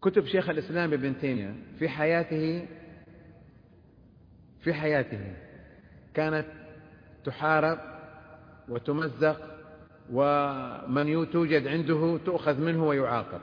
كتب شيخ الإسلام ابن تيمية في حياته كانت تحارب وتمزق، ومن توجد عنده تؤخذ منه ويعاقب.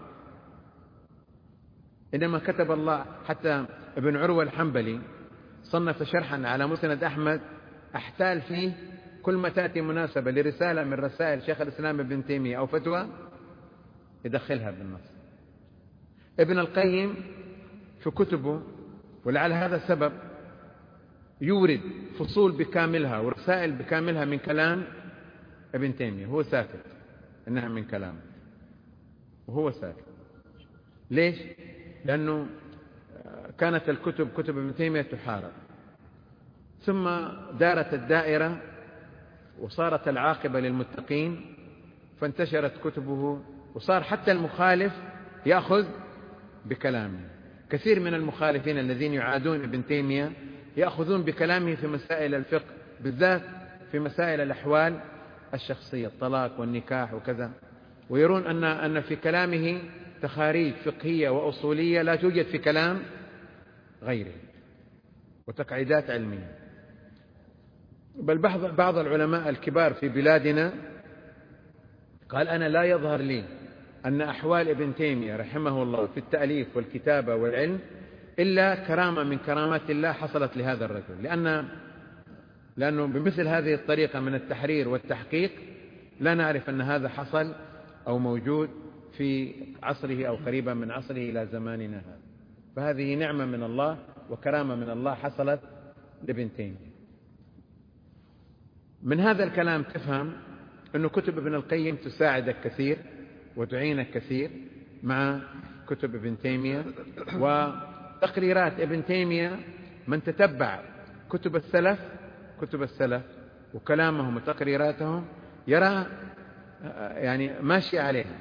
إنما كتب الله، حتى ابن عروة الحنبلي صنف شرحا على مسند أحمد أحتال فيه كل ما تأتي مناسبة لرسالة من رسائل شيخ الإسلام ابن تيمية أو فتوى يدخلها بالنص. ابن القيم في كتبه، ولعل هذا السبب، يورد فصول بكاملها ورسائل بكاملها من كلام ابن تيمية، هو ساكت إنها من كلامه وهو ساكت. ليش؟ لأنه كانت الكتب كتب ابن تيمية تحارب، ثم دارت الدائرة وصارت العاقبة للمتقين، فانتشرت كتبه وصار حتى المخالف يأخذ بكلامه. كثير من المخالفين الذين يعادون ابن تيمية يأخذون بكلامه في مسائل الفقه، بالذات في مسائل الأحوال الشخصية، الطلاق والنكاح وكذا، ويرون أن في كلامه تخاريج فقهية وأصولية لا توجد في كلام غيره، وتقعيدات علمية. بل بعض العلماء الكبار في بلادنا قال: أنا لا يظهر لي أن أحوال ابن تيمية رحمه الله في التأليف والكتابة والعلم إلا كرامة من كرامات الله حصلت لهذا الرجل، لأنه بمثل هذه الطريقة من التحرير والتحقيق لا نعرف أن هذا حصل أو موجود في عصره أو قريبا من عصره إلى زماننا هذا. فهذه نعمة من الله وكرامة من الله حصلت لابن تيمية. من هذا الكلام تفهم أن كتب ابن القيم تساعدك كثير وتعينك كثير مع كتب ابن تيمية وتقريرات ابن تيمية. من تتبع كتب السلف وكلامهم وتقريراتهم يرى يعني ماشي عليها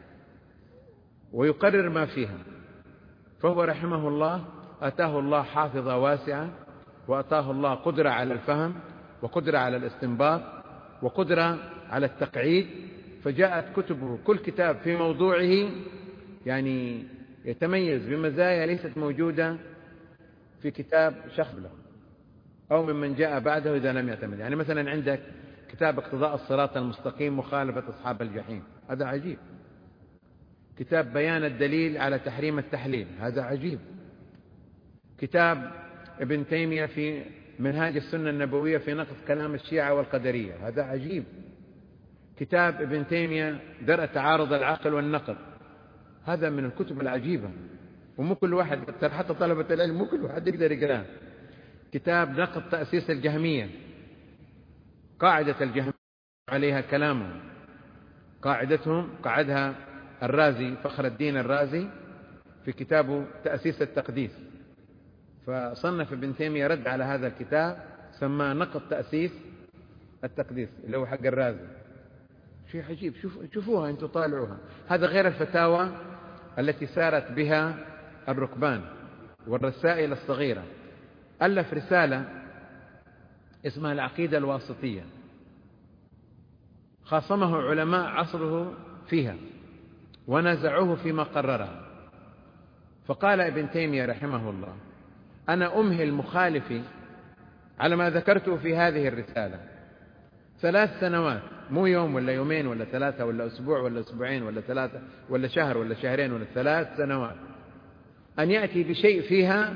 ويقرر ما فيها. فهو رحمه الله أتاه الله حافظة واسعة، وأتاه الله قدرة على الفهم وقدرة على الاستنباط وقدرة على التقعيد، فجاءت كتبه كل كتاب في موضوعه يعني يتميز بمزايا ليست موجودة في كتاب شخص له أو ممن جاء بعده إذا لم يعتمد. يعني مثلا عندك كتاب اقتضاء الصراط المستقيم مخالفة أصحاب الجحيم، هذا عجيب. كتاب بيان الدليل على تحريم التحليل، هذا عجيب. كتاب ابن تيمية في منهاج السنة النبوية في نقد كلام الشيعة والقدرية، هذا عجيب. كتاب ابن تيمية درء تعارض العقل والنقل، هذا من الكتب العجيبة، ومو كل واحد، حتى طلبة العلم مو كل واحد يقدر يقراه. كتاب نقد تأسيس الجهمية، قاعدة الجهمية عليها كلامهم، قاعدتهم قعدها الرازي، فخر الدين الرازي، في كتابه تأسيس التقديس. فصنف ابن تيمية رد على هذا الكتاب سماه نقد تأسيس التقديس، اللي هو حق الرازي. شيء عجيب، شوفوها انتم، طالعوها. هذا غير الفتاوى التي سارت بها الركبان والرسائل الصغيرة. ألف رسالة اسمها العقيدة الواسطية، خاصمه علماء عصره فيها ونازعوه فيما قررها. فقال ابن تيمية رحمه الله: أنا أمهل مخالفي على ما ذكرته في هذه الرسالة 3 سنوات، مو يوم ولا يومين ولا 3 ولا أسبوع ولا أسبوعين ولا 3 ولا شهر ولا شهرين ولا 3 سنوات، أن يأتي بشيء فيها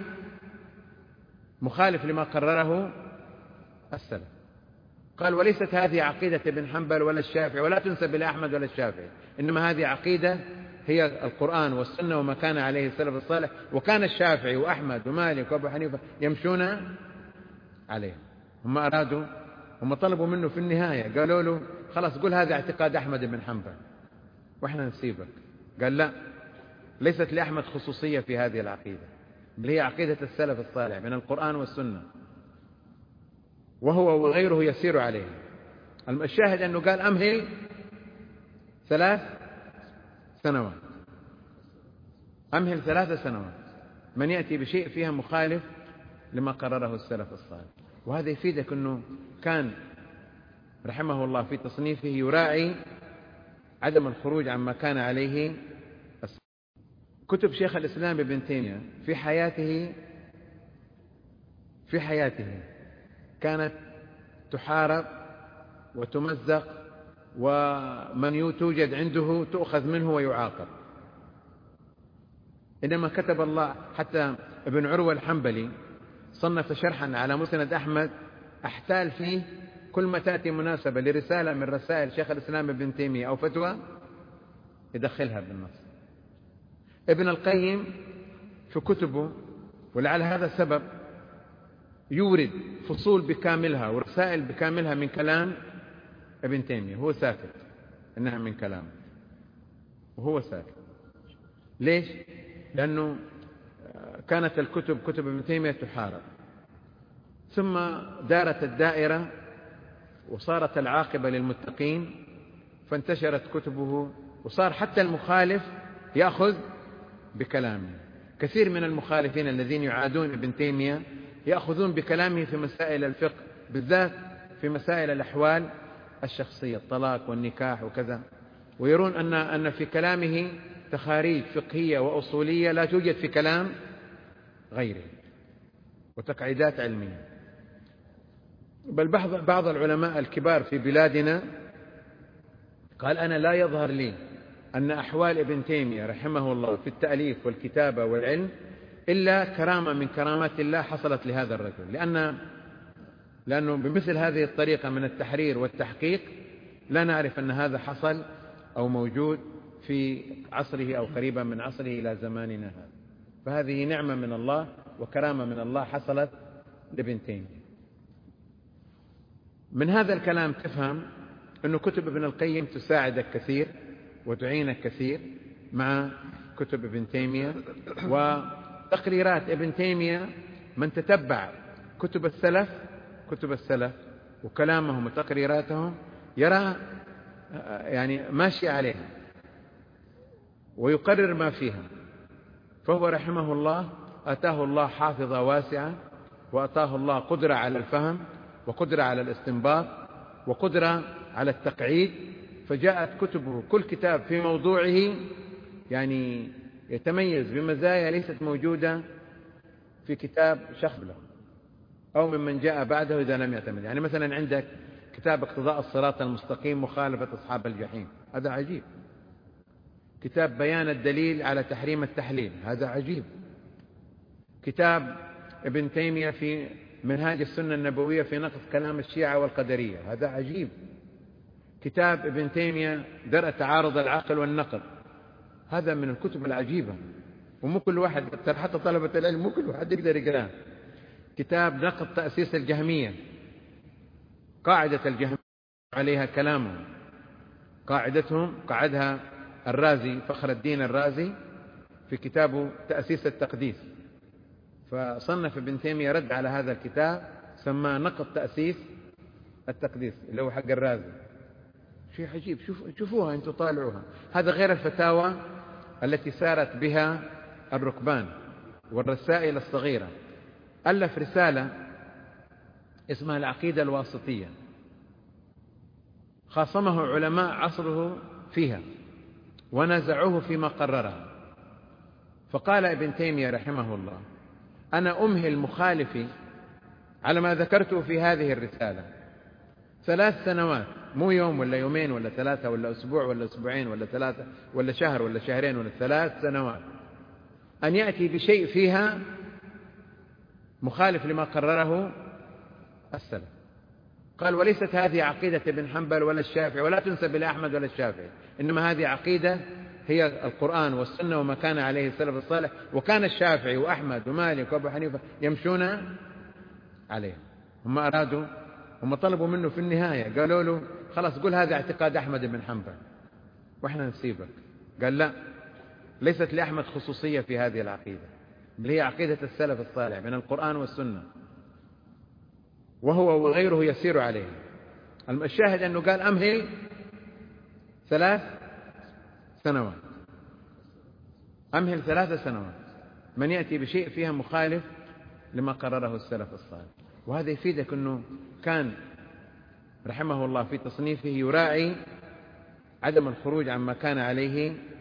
مخالف لما قرره السلف. قال: وليست هذه عقيدة ابن حنبل ولا الشافعي، ولا تنسب إلى أحمد ولا الشافعي، إنما هذه عقيدة هي القرآن والسنة وما كان عليه السلف الصالح، وكان الشافعي وأحمد ومالك وأبو حنيفة يمشون عليه. هم طلبوا منه في النهاية، قالوا له: خلاص قل هذا اعتقاد أحمد بن حنبل وإحنا نسيبك. قال: لا، ليست لأحمد خصوصية في هذه العقيدة، بل هي عقيدة السلف الصالح من القرآن والسنة، وهو وغيره يسير عليها. الشاهد أنه قال: أمهل 3 سنوات، أمهل 3 سنوات من يأتي بشيء فيها مخالف لما قرره السلف الصالح. وهذا يفيدك أنه كان رحمه الله في تصنيفه يراعي عدم الخروج عما كان عليه السلف. كتب شيخ الإسلام ابن تيمية في حياته كانت تحارب وتمزق، ومن توجد عنده تؤخذ منه ويعاقب. إنما كتب الله، حتى ابن عروة الحنبلي صنف شرحا على مسند أحمد أحتال فيه كل ما تأتي مناسبة لرسالة من رسائل شيخ الإسلام ابن تيمية أو فتوى يدخلها بالنص. ابن القيم في كتبه، ولعل هذا السبب، يورد فصول بكاملها ورسائل بكاملها من كلام ابن تيمية، هو ساكت إنها من كلامه وهو ساكت. ليش؟ لأنه كانت كتب ابن تيمية تحارب، ثم دارت الدائرة وصارت العاقبة للمتقين، فانتشرت كتبه وصار حتى المخالف يأخذ بكلامه. كثير من المخالفين الذين يعادون ابن تيمية يأخذون بكلامه في مسائل الفقه، بالذات في مسائل الأحوال الشخصية، الطلاق والنكاح وكذا، ويرون أن في كلامه تخاريج فقهية وأصولية لا توجد في كلام غيره، وتقعيدات علمية. بل بعض العلماء الكبار في بلادنا قال: أنا لا يظهر لي أن أحوال ابن تيمية رحمه الله في التأليف والكتابة والعلم إلا كرامة من كرامات الله حصلت لهذا الرجل، لأنه بمثل هذه الطريقة من التحرير والتحقيق لا نعرف أن هذا حصل أو موجود في عصره أو قريبا من عصره إلى زماننا هذا. فهذه نعمة من الله وكرامة من الله حصلت لابن تيمية. من هذا الكلام تفهم أن كتب ابن القيم تساعدك كثير وتعينك كثير مع كتب ابن تيمية وتقريرات ابن تيمية. من تتبع كتب السلف وكلامهم وتقريراتهم يرى يعني ماشي عليها ويقرر ما فيها. فهو رحمه الله أتاه الله حافظة واسعة، وأتاه الله قدرة على الفهم وقدرة على الاستنباط وقدرة على التقعيد، فجاءت كتبه كل كتاب في موضوعه يعني يتميز بمزايا ليست موجودة في كتاب شخص له أو ممن جاء بعده إذا لم يعتمد. يعني مثلا عندك كتاب اقتضاء الصراط المستقيم مخالفة أصحاب الجحيم، هذا عجيب. كتاب بيان الدليل على تحريم التحليل، هذا عجيب. كتاب ابن تيمية في منهاج السنة النبوية في نقد كلام الشيعة والقدرية، هذا عجيب. كتاب ابن تيمية درء تعارض العقل والنقل، هذا من الكتب العجيبة، ومو كل واحد، حتى طلبة العلم مو كل واحد يقدر يقراه. كتاب نقد تأسيس الجهمية، قاعدة الجهمية عليها كلامهم، قاعدتهم قعدها الرازي، فخر الدين الرازي في كتابه تأسيس التقديس، فصنف ابن تيمية رد على هذا الكتاب سماه نقد تأسيس التقديس اللي هو حق الرازي. شيء عجيب، شوفوها انتم، طالعوها. هذا غير الفتاوى التي سارت بها الركبان والرسائل الصغيرة. ألف رسالة اسمها العقيدة الواسطية، خاصمه علماء عصره فيها ونازعوه فيما قررها. فقال ابن تيمية رحمه الله: أنا أمهل مخالفي على ما ذكرته في هذه الرسالة 3 سنوات، مو يوم ولا يومين ولا 3 ولا أسبوع ولا أسبوعين ولا 3 ولا شهر ولا شهرين ولا 3 سنوات، أن يأتي بشيء فيها مخالف لما قرره السلف. قال: وليست هذه عقيدة ابن حنبل ولا الشافعي، ولا تنسب إلى أحمد ولا الشافعي، إنما هذه عقيدة هي القرآن والسنة وما كان عليه السلف الصالح، وكان الشافعي وأحمد ومالك وأبو حنيفة يمشون عليه. هم طلبوا منه في النهاية، قالوا له: خلاص قل هذا اعتقاد أحمد بن حنبل وإحنا نسيبك. قال: لا، ليست لأحمد خصوصية في هذه العقيدة، بل هي عقيدة السلف الصالح من القرآن والسنة، وهو وغيره يسير عليها. الشاهد أنه قال: أمهل 3 سنوات، أمهل 3 سنوات من يأتي بشيء فيها مخالف لما قرره السلف الصالح. وهذا يفيدك أنه كان رحمه الله في تصنيفه يراعي عدم الخروج عما كان عليه